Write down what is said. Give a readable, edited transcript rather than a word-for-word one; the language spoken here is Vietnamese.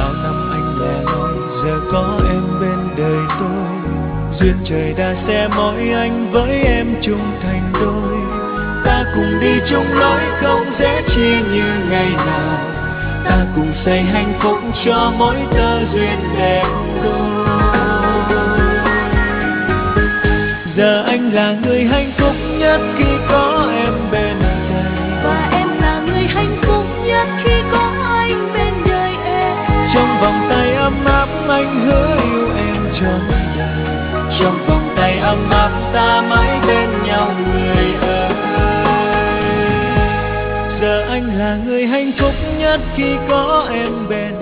bao năm anh lẻ loi, giờ có em bên đời tôi. Duyên trời đã sẽ mối anh với em chung thành đôi. Ta cùng đi chung lối không dễ chia như ngày nào. Ta cùng xây hạnh phúc cho mỗi tơ duyên đẹp đôi. Giờ anh là người hạnh phúc nhất khi có em bên đời. Và em là người hạnh phúc nhất khi có anh bên đời em. Trong vòng tay ấm áp anh hứa yêu em trọn đời. Trong vòng tay ấm áp ta mãi bên nhau người ơi. Giờ anh là người hạnh phúc nhất khi có em bên